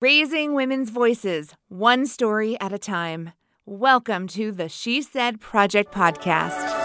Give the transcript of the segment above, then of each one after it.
Raising women's voices, one story at a time. Welcome to the She Said Project podcast.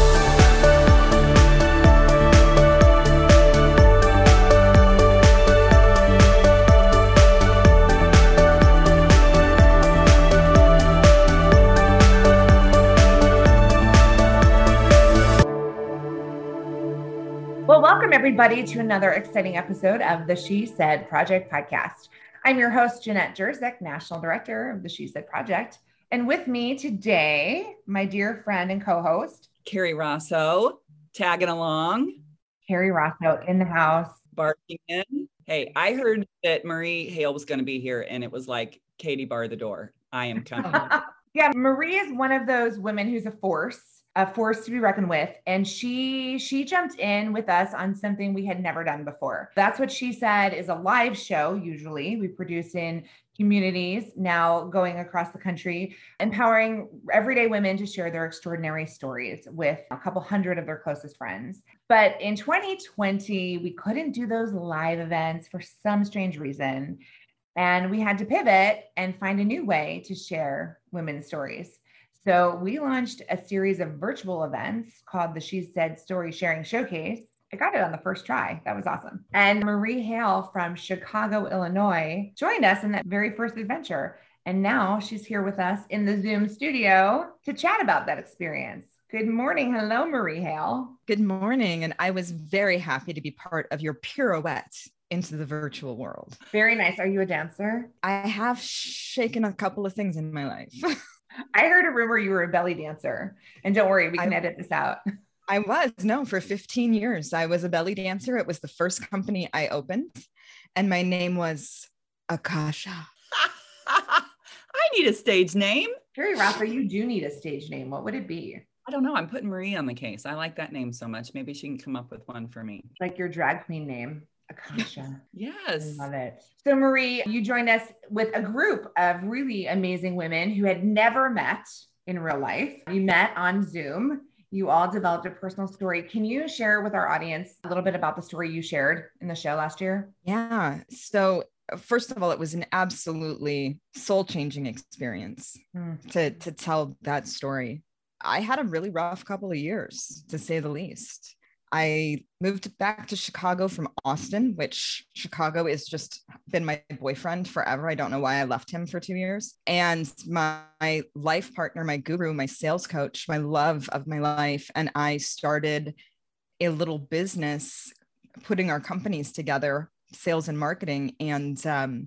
Well, welcome everybody to another exciting episode of the She Said Project podcast. I'm your host, Jeanette Jerzak, National Director of the She Said Project. And with me today, my dear friend and co-host, Carrie Rosso, tagging along. Carrie Rosso in the house. Barking in. Hey, I heard that Marie Hale was going to be here and it was like, Katie, bar the door. I am coming. Yeah, Marie is one of those women who's a force to be reckoned with. And she jumped in with us on something we had never done before. That's what She Said is a live show. Usually we produce in communities now going across the country, empowering everyday women to share their extraordinary stories with a couple hundred of their closest friends. But in 2020, we couldn't do those live events for some strange reason. And we had to pivot and find a new way to share women's stories. So we launched a series of virtual events called the She Said Story Sharing Showcase. I got it on the first try. That was awesome. And Marie Hale from Chicago, Illinois, joined us in that very first adventure. And now she's here with us in the Zoom studio to chat about that experience. Good morning. Hello, Marie Hale. Good morning. And I was very happy to be part of your pirouette into the virtual world. Very nice. Are you a dancer? I have shaken a couple of things in my life. I heard a rumor you were a belly dancer. And don't worry, we can edit this out. For 15 years, I was a belly dancer. It was the first company I opened. And my name was Akasha. I need a stage name. Carrie Rosso, you do need a stage name. What would it be? I don't know. I'm putting Marie on the case. I like that name so much. Maybe she can come up with one for me. Like your drag queen name. Akasha. Yes. I love it. So Marie, you joined us with a group of really amazing women who had never met in real life. You met on Zoom. You all developed a personal story. Can you share with our audience a little bit about the story you shared in the show last year? Yeah. So first of all, it was an absolutely soul-changing experience to tell that story. I had a really rough couple of years, to say the least. I moved back to Chicago from Austin, which Chicago has just been my boyfriend forever. I don't know why I left him for 2 years. And my life partner, my guru, my sales coach, my love of my life, and I started a little business putting our companies together, sales and marketing. And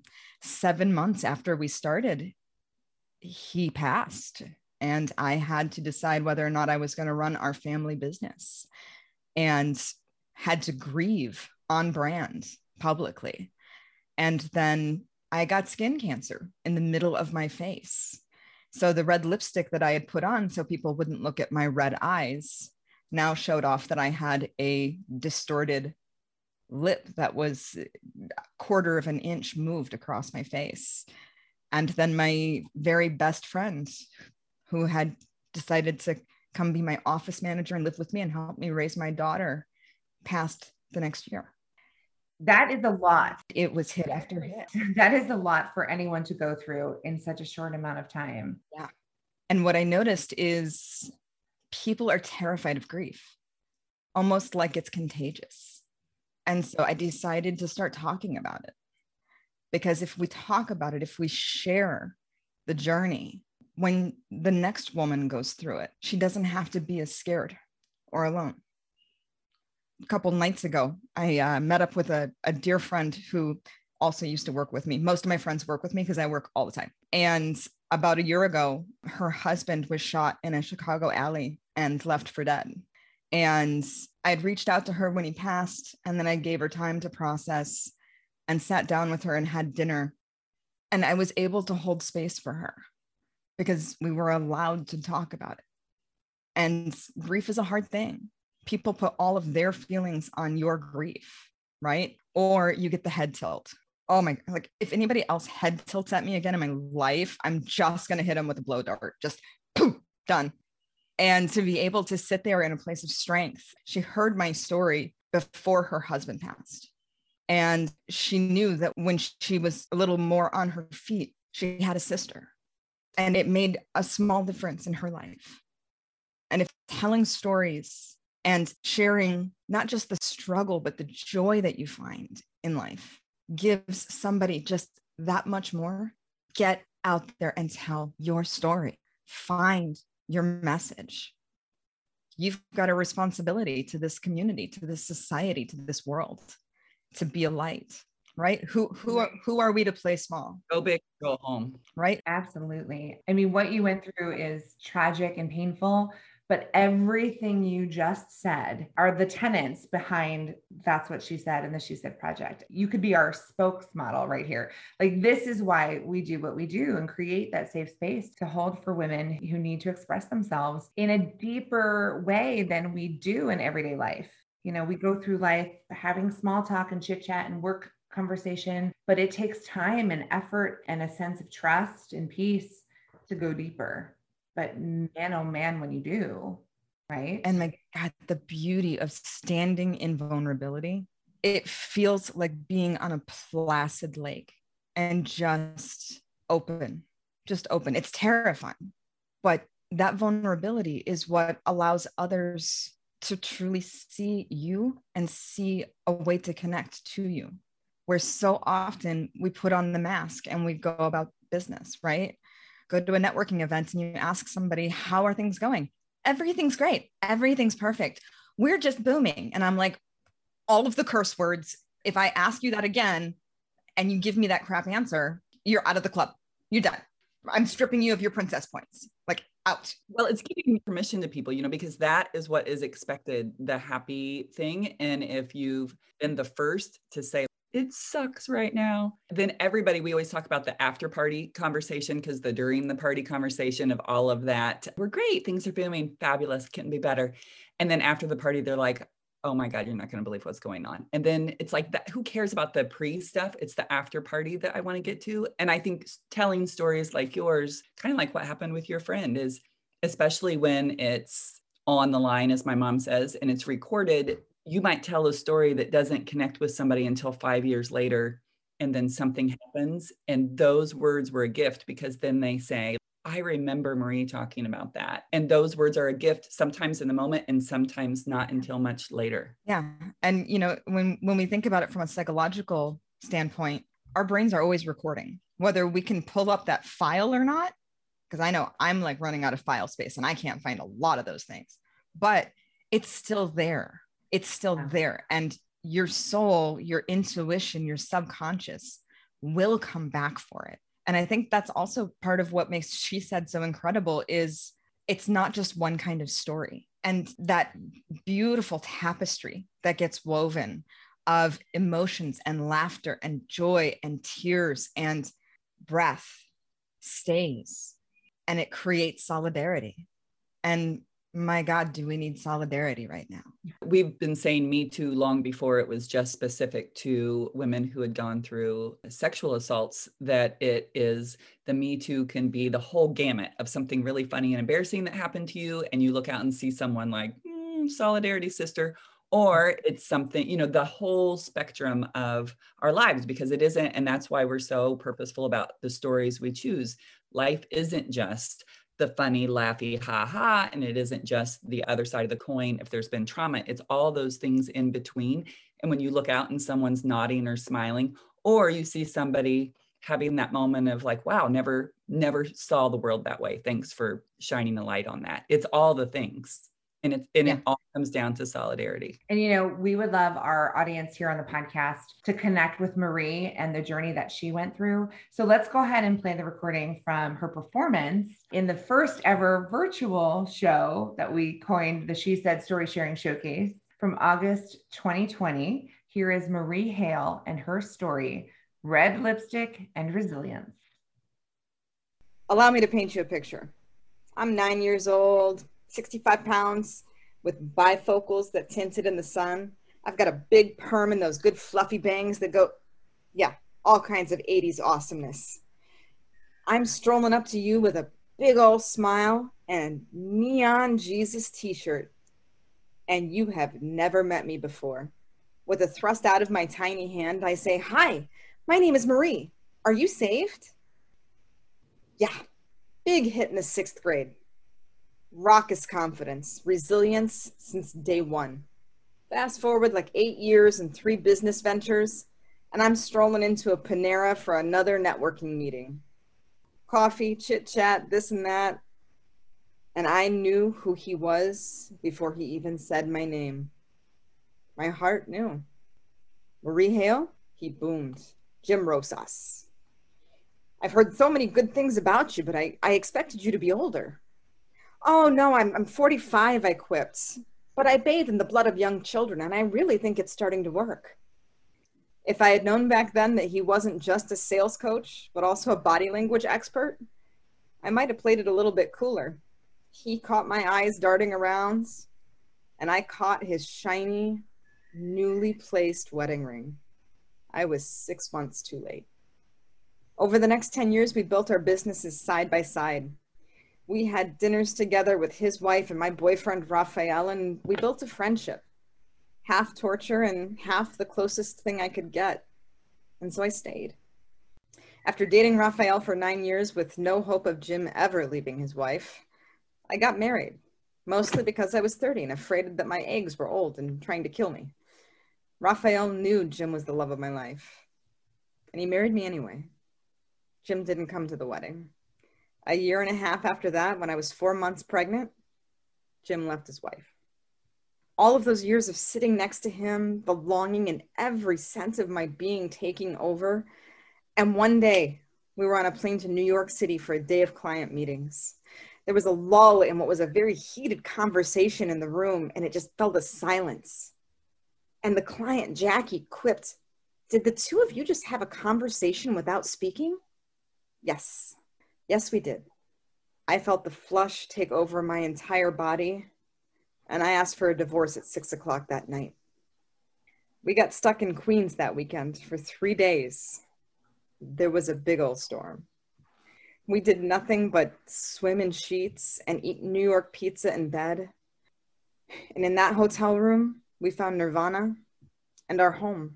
7 months after we started, he passed. And I had to decide whether or not I was going to run our family business. And had to grieve on brand publicly. And then I got skin cancer in the middle of my face. So the red lipstick that I had put on so people wouldn't look at my red eyes now showed off that I had a distorted lip that was a quarter of an inch moved across my face. And then my very best friend, who had decided to come be my office manager and live with me and help me raise my daughter, passed the next year. That is a lot. It was hit after hit. That is a lot for anyone to go through in such a short amount of time. Yeah. And what I noticed is people are terrified of grief, almost like it's contagious. And so I decided to start talking about it. Because if we talk about it, if we share the journey, when the next woman goes through it, she doesn't have to be as scared or alone. A couple nights ago, I met up with a dear friend who also used to work with me. Most of my friends work with me because I work all the time. And about a year ago, her husband was shot in a Chicago alley and left for dead. And I'd reached out to her when he passed, and then I gave her time to process and sat down with her and had dinner. And I was able to hold space for her, because we were allowed to talk about it. And grief is a hard thing. People put all of their feelings on your grief, right? Or you get the head tilt. Oh my, like if anybody else head tilts at me again in my life, I'm just going to hit them with a blow dart. Just poof, done. And to be able to sit there in a place of strength. She heard my story before her husband passed. And she knew that when she was a little more on her feet, she had a sister. And it made a small difference in her life. And if telling stories and sharing not just the struggle, but the joy that you find in life gives somebody just that much more, get out there and tell your story. Find your message. You've got a responsibility to this community, to this society, to this world, to be a light, right? Who are we to play small? Go big, go home. Right? Absolutely. I mean, what you went through is tragic and painful, but everything you just said are the tenets behind That's What She Said and the She Said Project. You could be our spokesmodel right here. Like, this is why we do what we do and create that safe space to hold for women who need to express themselves in a deeper way than we do in everyday life. You know, we go through life having small talk and chit chat and work conversation, but it takes time and effort and a sense of trust and peace to go deeper. But man, oh man, when you do, right? And my God, the beauty of standing in vulnerability, it feels like being on a placid lake and just open. It's terrifying, but that vulnerability is what allows others to truly see you and see a way to connect to you. Where so often we put on the mask and we go about business, right? Go to a networking event and you ask somebody, how are things going? Everything's great. Everything's perfect. We're just booming. And I'm like, all of the curse words, if I ask you that again and you give me that crap answer, you're out of the club. You're done. I'm stripping you of your princess points, like out. Well, it's giving permission to people, you know, because that is what is expected, the happy thing. And if you've been the first to say, it sucks right now, then everybody, we always talk about the after party conversation, because the during the party conversation of all of that, we're great, things are booming, fabulous, couldn't be better. And then after the party, they're like, oh my God, you're not going to believe what's going on. And then it's like that, who cares about the pre stuff? It's the after party that I want to get to. And I think telling stories like yours, kind of like what happened with your friend, is especially when it's on the line, as my mom says, and it's recorded, you might tell a story that doesn't connect with somebody until 5 years later, and then something happens. And those words were a gift, because then they say, I remember Marie talking about that. And those words are a gift, sometimes in the moment and sometimes not until much later. Yeah. And, you know, when we think about it from a psychological standpoint, our brains are always recording, whether we can pull up that file or not. Because I know I'm like running out of file space and I can't find a lot of those things, but it's still there. It's still there. And your soul, your intuition, your subconscious will come back for it. And I think that's also part of what makes She Said so incredible, is it's not just one kind of story. And that beautiful tapestry that gets woven of emotions and laughter and joy and tears and breath stays, and it creates solidarity. And my God, do we need solidarity right now? We've been saying Me Too long before it was just specific to women who had gone through sexual assaults, that it is, the Me Too can be the whole gamut of something really funny and embarrassing that happened to you. And you look out and see someone like, solidarity, sister. Or it's something, you know, the whole spectrum of our lives, because it isn't. And that's why we're so purposeful about the stories we choose. Life isn't just the funny, laughy, ha ha. And it isn't just the other side of the coin. If there's been trauma, it's all those things in between. And when you look out and someone's nodding or smiling, or you see somebody having that moment of like, wow, never saw the world that way. Thanks for shining a light on that. It's all the things. And it all comes down to solidarity. And, you know, we would love our audience here on the podcast to connect with Marie and the journey that she went through. So let's go ahead and play the recording from her performance in the first ever virtual show that we coined the She Said Story Sharing Showcase from August 2020. Here is Marie Hale and her story, Red Lipstick and Resilience. Allow me to paint you a picture. I'm 9 years old, 65 pounds, with bifocals that tinted in the sun. I've got a big perm and those good fluffy bangs that go, yeah, all kinds of 80s awesomeness. I'm strolling up to you with a big old smile and neon Jesus t-shirt, and you have never met me before. With a thrust out of my tiny hand, I say, "Hi, my name is Marie. Are you saved?" Yeah, big hit in the 6th grade. Raucous confidence, resilience since day one. Fast forward like 8 years and 3 business ventures, and I'm strolling into a Panera for another networking meeting. Coffee, chit chat, this and that. And I knew who he was before he even said my name. My heart knew. "Marie Hale?" He boomed. "Jim Rosas. I've heard so many good things about you, but I expected you to be older." "Oh, no, I'm 45, I quipped. "But I bathe in the blood of young children, and I really think it's starting to work." If I had known back then that he wasn't just a sales coach, but also a body language expert, I might have played it a little bit cooler. He caught my eyes darting around, and I caught his shiny, newly placed wedding ring. I was 6 months too late. Over the next 10 years, we built our businesses side by side. We had dinners together with his wife and my boyfriend, Raphael, and we built a friendship. Half torture and half the closest thing I could get. And so I stayed. After dating Raphael for 9 years with no hope of Jim ever leaving his wife, I got married, mostly because I was 30 and afraid that my eggs were old and trying to kill me. Raphael knew Jim was the love of my life, and he married me anyway. Jim didn't come to the wedding. A year and a half after that, when I was 4 months pregnant, Jim left his wife. All of those years of sitting next to him, the longing in every sense of my being taking over. And one day, we were on a plane to New York City for a day of client meetings. There was a lull in what was a very heated conversation in the room, and it just fell to silence. And the client, Jackie, quipped, "Did the two of you just have a conversation without speaking?" Yes. Yes, we did. I felt the flush take over my entire body, and I asked for a divorce at 6 o'clock that night. We got stuck in Queens that weekend for 3 days. There was a big old storm. We did nothing but swim in sheets and eat New York pizza in bed. And in that hotel room, we found nirvana and our home.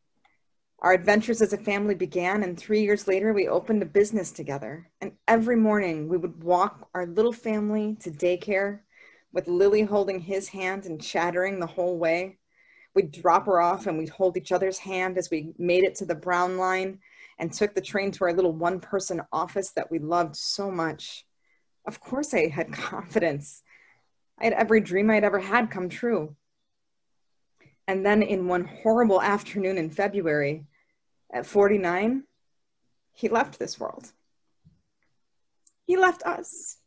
Our adventures as a family began, and 3 years later, we opened a business together. And every morning, we would walk our little family to daycare with Lily holding his hand and chattering the whole way. We'd drop her off, and we'd hold each other's hand as we made it to the Brown Line and took the train to our little one-person office that we loved so much. Of course, I had confidence. I had every dream I'd ever had come true. And then in one horrible afternoon in February, at 49, he left this world. He left us.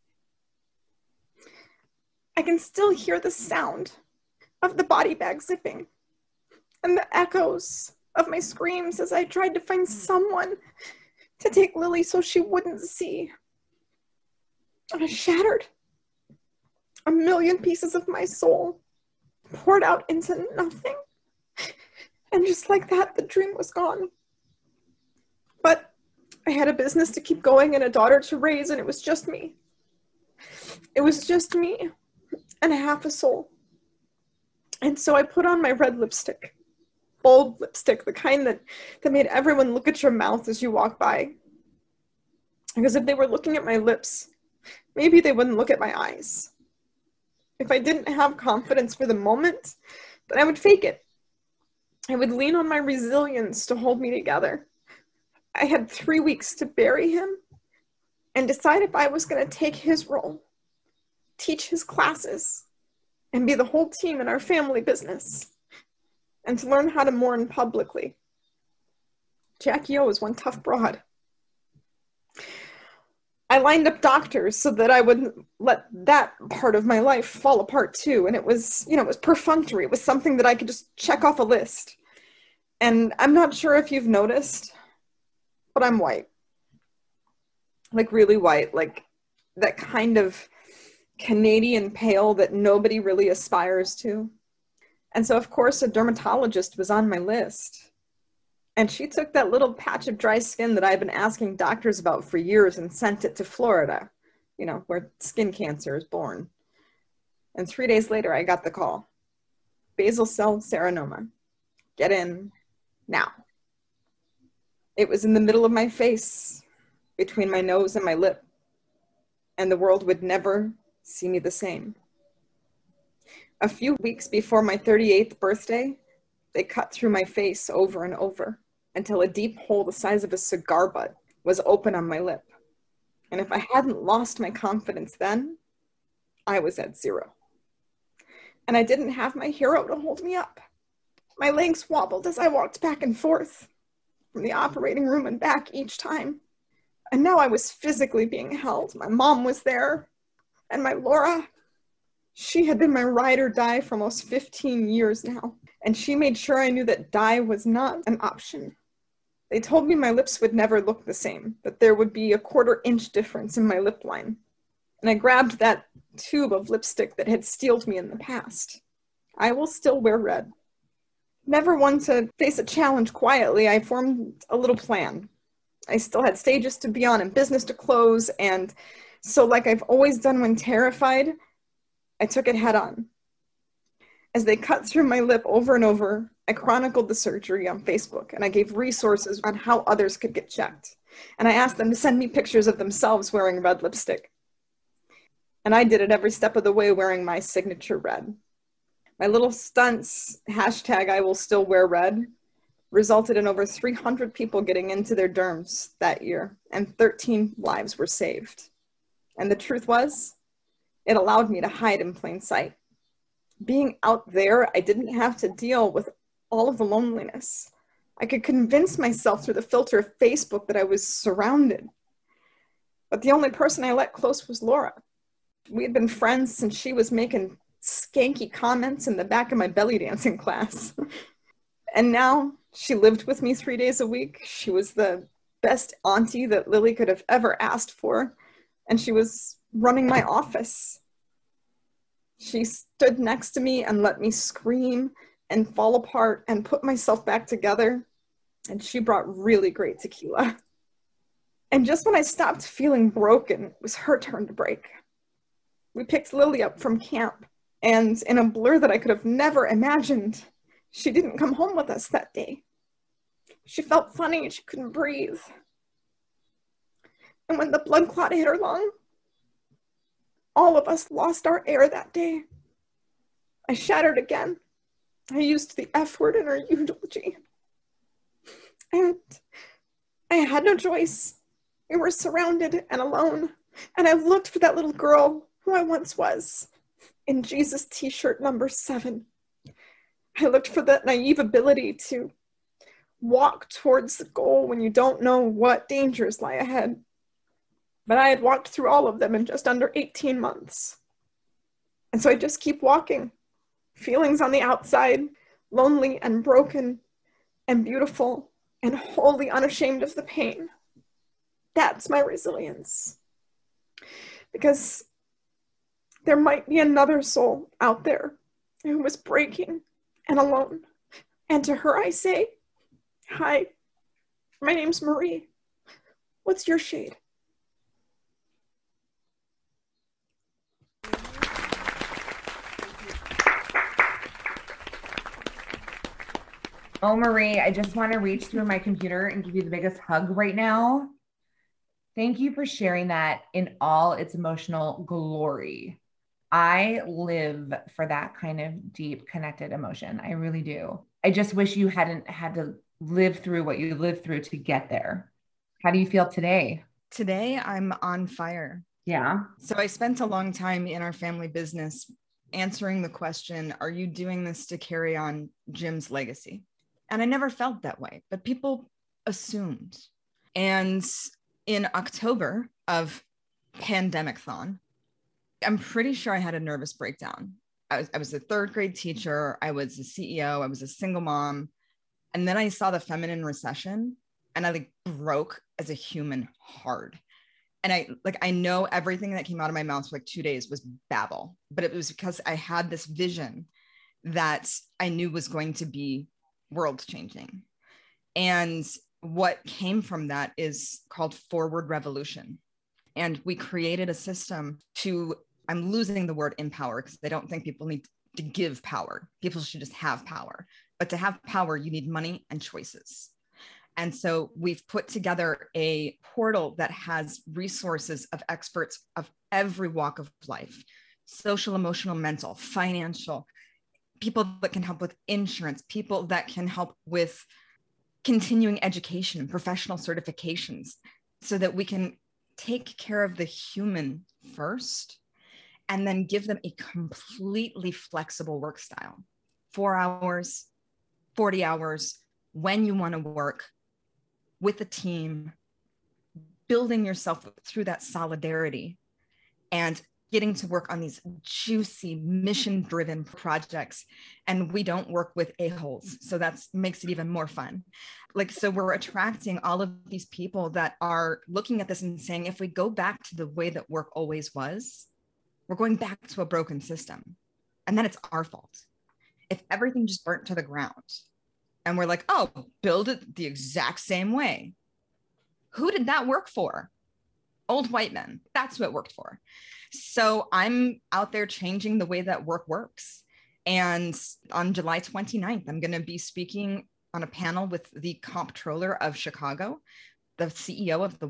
I can still hear the sound of the body bag zipping and the echoes of my screams as I tried to find someone to take Lily so she wouldn't see. I was shattered. A million pieces of my soul poured out into nothing. And just like that, the dream was gone. But I had a business to keep going and a daughter to raise, and it was just me. It was just me and half a soul. And so I put on my red lipstick, bold lipstick, the kind that made everyone look at your mouth as you walk by. Because if they were looking at my lips, maybe they wouldn't look at my eyes. If I didn't have confidence for the moment, then I would fake it. I would lean on my resilience to hold me together. I had 3 weeks to bury him and decide if I was going to take his role, teach his classes, and be the whole team in our family business, and to learn how to mourn publicly. Jackie O was one tough broad. I lined up doctors so that I wouldn't let that part of my life fall apart too. And it was perfunctory. It was something that I could just check off a list. And I'm not sure if you've noticed, but I'm white. Like really white, like that kind of Canadian pale that nobody really aspires to. And so of course a dermatologist was on my list. And she took that little patch of dry skin that I've been asking doctors about for years and sent it to Florida, where skin cancer is born. And 3 days later, I got the call. Basal cell serocarcinoma. Get in now. It was in the middle of my face, between my nose and my lip, and the world would never see me the same. A few weeks before my 38th birthday, they cut through my face over and over until a deep hole the size of a cigar butt was open on my lip. And if I hadn't lost my confidence then, I was at zero. And I didn't have my hero to hold me up. My legs wobbled as I walked back and forth from the operating room and back each time. And now I was physically being held. My mom was there, and my Laura, she had been my ride or die for almost 15 years now. And she made sure I knew that die was not an option. They told me my lips would never look the same, that there would be a 1/4 inch difference in my lip line. And I grabbed that tube of lipstick that had steeled me in the past. I will still wear red. Never one to face a challenge quietly, I formed a little plan. I still had stages to be on and business to close, and so like I've always done when terrified, I took it head on. As they cut through my lip over and over, I chronicled the surgery on Facebook, and I gave resources on how others could get checked. And I asked them to send me pictures of themselves wearing red lipstick. And I did it every step of the way wearing my signature red. My little stunts, hashtag I will still wear red, resulted in over 300 people getting into their derms that year, and 13 lives were saved. And the truth was, it allowed me to hide in plain sight. Being out there, I didn't have to deal with all of the loneliness. I could convince myself through the filter of Facebook that I was surrounded. But the only person I let close was Laura. We had been friends since she was making skanky comments in the back of my belly dancing class. And now she lived with me 3 days a week. She was the best auntie that Lily could have ever asked for. And she was running my office. She stood next to me and let me scream and fall apart and put myself back together. And she brought really great tequila. And just when I stopped feeling broken, it was her turn to break. We picked Lily up from camp, and in a blur that I could have never imagined, she didn't come home with us that day. She felt funny and she couldn't breathe. And when the blood clot hit her lung, all of us lost our air that day. I shattered again. I used the F word in her eulogy. And I had no choice. We were surrounded and alone. And I looked for that little girl who I once was in Jesus t-shirt number 7. I looked for that naive ability to walk towards the goal when you don't know what dangers lie ahead. But I had walked through all of them in just under 18 months. And so I just keep walking. Feelings on the outside, lonely and broken and beautiful and wholly unashamed of the pain. That's my resilience. Because there might be another soul out there who was breaking and alone. And to her I say, hi, my name's Marie. What's your shade? Oh, Marie, I just want to reach through my computer and give you the biggest hug right now. Thank you for sharing that in all its emotional glory. I live for that kind of deep, connected emotion. I really do. I just wish you hadn't had to live through what you lived through to get there. How do you feel today? Today, I'm on fire. Yeah. So I spent a long time in our family business answering the question, are you doing this to carry on Jim's legacy? And I never felt that way, but people assumed. And in October of Pandemic-thon, I'm pretty sure I had a nervous breakdown. I was a 3rd grade teacher. I was a CEO. I was a single mom. And then I saw the feminine recession and I broke as a human hard. And I know everything that came out of my mouth for 2 days was babble, but it was because I had this vision that I knew was going to be world changing. And what came from that is called forward revolution. And we created a system to, I'm losing the word empower because I don't think people need to give power. People should just have power. But to have power, you need money and choices. And so we've put together a portal that has resources of experts of every walk of life, social, emotional, mental, financial, people that can help with insurance, people that can help with continuing education and professional certifications, so that we can take care of the human first and then give them a completely flexible work style. 4 hours, 40 hours, when you want to work with a team, building yourself through that solidarity and getting to work on these juicy mission-driven projects. And we don't work with a-holes. So that makes it even more fun. Like, so we're attracting all of these people that are looking at this and saying, if we go back to the way that work always was, we're going back to a broken system. And then it's our fault. If everything just burnt to the ground and we're like, oh, build it the exact same way. Who did that work for? Old white men. That's who it worked for. So I'm out there changing the way that work works. And on July 29th, I'm going to be speaking on a panel with the comptroller of Chicago, the CEO of the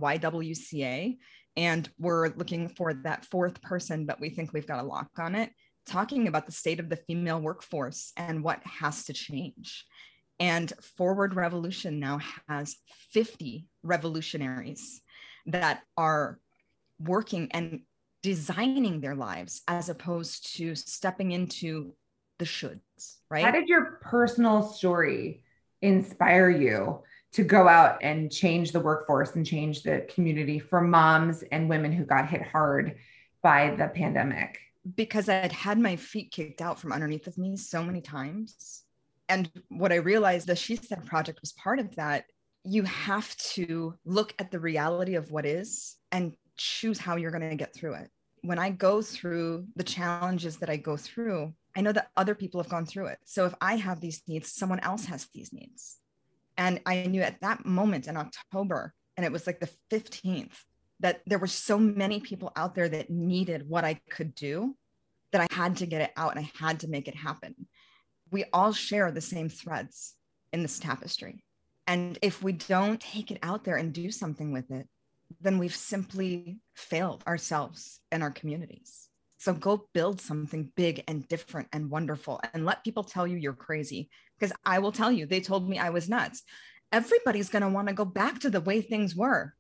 YWCA. And we're looking for that fourth person, but we think we've got a lock on it, talking about the state of the female workforce and what has to change. And Forward Revolution now has 50 revolutionaries that are working and designing their lives as opposed to stepping into the shoulds, right? How did your personal story inspire you to go out and change the workforce and change the community for moms and women who got hit hard by the pandemic? Because I'd had my feet kicked out from underneath of me so many times. And what I realized, the She Said Project was part of that. You have to look at the reality of what is and choose how you're going to get through it. When I go through the challenges that I go through, I know that other people have gone through it. So if I have these needs, someone else has these needs. And I knew at that moment in October, and it was like the 15th, that there were so many people out there that needed what I could do, that I had to get it out and I had to make it happen. We all share the same threads in this tapestry. And if we don't take it out there and do something with it, then we've simply failed ourselves and our communities. So go build something big and different and wonderful, and let people tell you you're crazy, because I will tell you, they told me I was nuts. Everybody's going to want to go back to the way things were.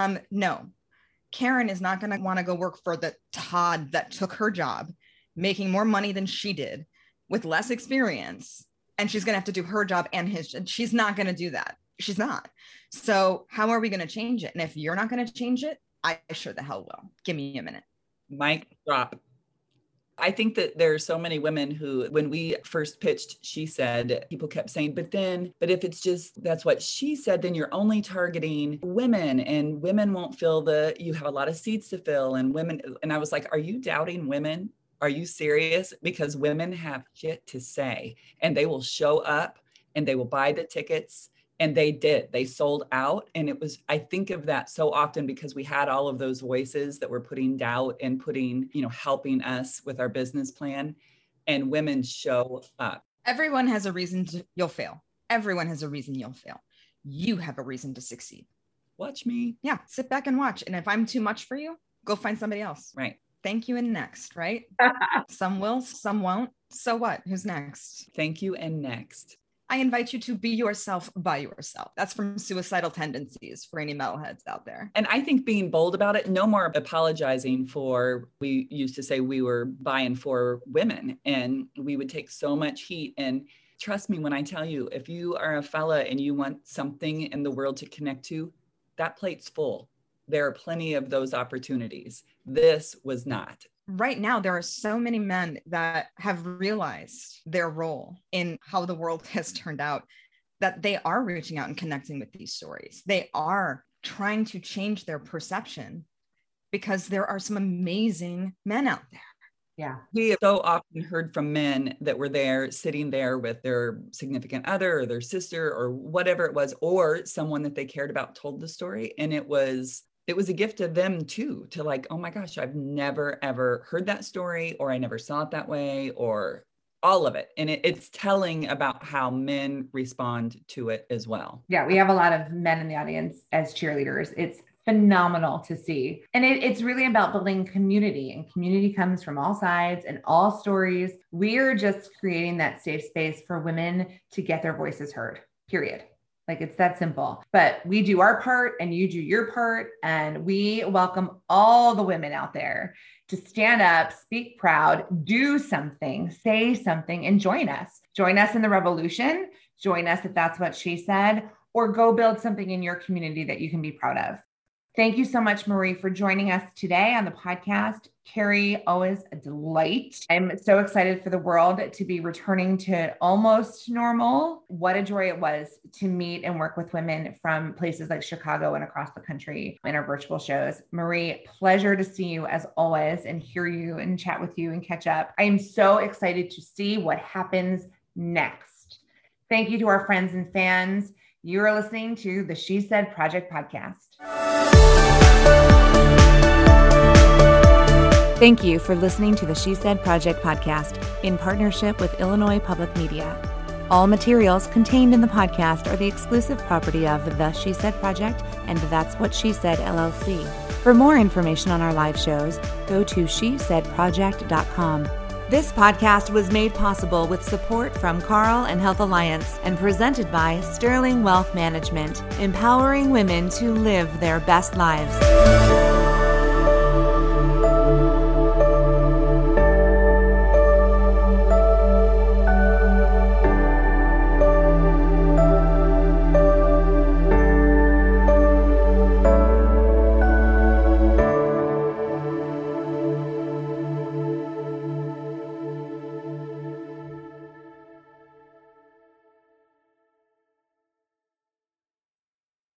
No, Karen is not going to want to go work for the Todd that took her job, making more money than she did with less experience. And she's going to have to do her job and his. She's not going to do that. She's not. So how are we going to change it? And if you're not going to change it, I sure the hell will. Give me a minute. Mic drop. I think that there are so many women who, when we first pitched She Said, people kept saying, but if it's just, that's what she said, then you're only targeting women, and women won't fill you have a lot of seats to fill, and women. And I was like, are you doubting women? Are you serious? Because women have shit to say, and they will show up and they will buy the tickets. And they did. They sold out. And it was, I think of that so often because we had all of those voices that were putting doubt and putting, helping us with our business plan. And women show up. Everyone has a reason you'll fail. Everyone has a reason you'll fail. You have a reason to succeed. Watch me. Yeah. Sit back and watch. And if I'm too much for you, go find somebody else. Right. Thank you and next, right? Some will, some won't. So what? Who's next? Thank you and next. I invite you to be yourself by yourself. That's from Suicidal Tendencies for any metalheads out there. And I think being bold about it, no more apologizing for, we used to say we were buying for women, and we would take so much heat. And trust me when I tell you, if you are a fella and you want something in the world to connect to, that plate's full. There are plenty of those opportunities. This was not. Right now, there are so many men that have realized their role in how the world has turned out, that they are reaching out and connecting with these stories. They are trying to change their perception because there are some amazing men out there. Yeah. We have so often heard from men that were there, sitting there with their significant other or their sister or whatever it was, or someone that they cared about told the story. And it was a gift to them too, to like, oh my gosh, I've never, ever heard that story, or I never saw it that way, or all of it. And it's telling about how men respond to it as well. Yeah, we have a lot of men in the audience as cheerleaders. It's phenomenal to see. And it's really about building community, and community comes from all sides and all stories. We're just creating that safe space for women to get their voices heard, period. Like, it's that simple. But we do our part and you do your part. And we welcome all the women out there to stand up, speak proud, do something, say something, and join us. Join us in the revolution. Join us if that's what she said, or go build something in your community that you can be proud of. Thank you so much, Marie, for joining us today on the podcast. Carrie, always a delight. I'm so excited for the world to be returning to almost normal. What a joy it was to meet and work with women from places like Chicago and across the country in our virtual shows. Marie, pleasure to see you as always and hear you and chat with you and catch up. I am so excited to see what happens next. Thank you to our friends and fans. You are listening to the She Said Project podcast. Thank you for listening to the She Said Project podcast in partnership with Illinois Public Media. All materials contained in the podcast are the exclusive property of the She Said Project and That's What She Said LLC. For more information on our live shows, go to shesaidproject.com. This podcast was made possible with support from Carl and Health Alliance and presented by Sterling Wealth Management, empowering women to live their best lives.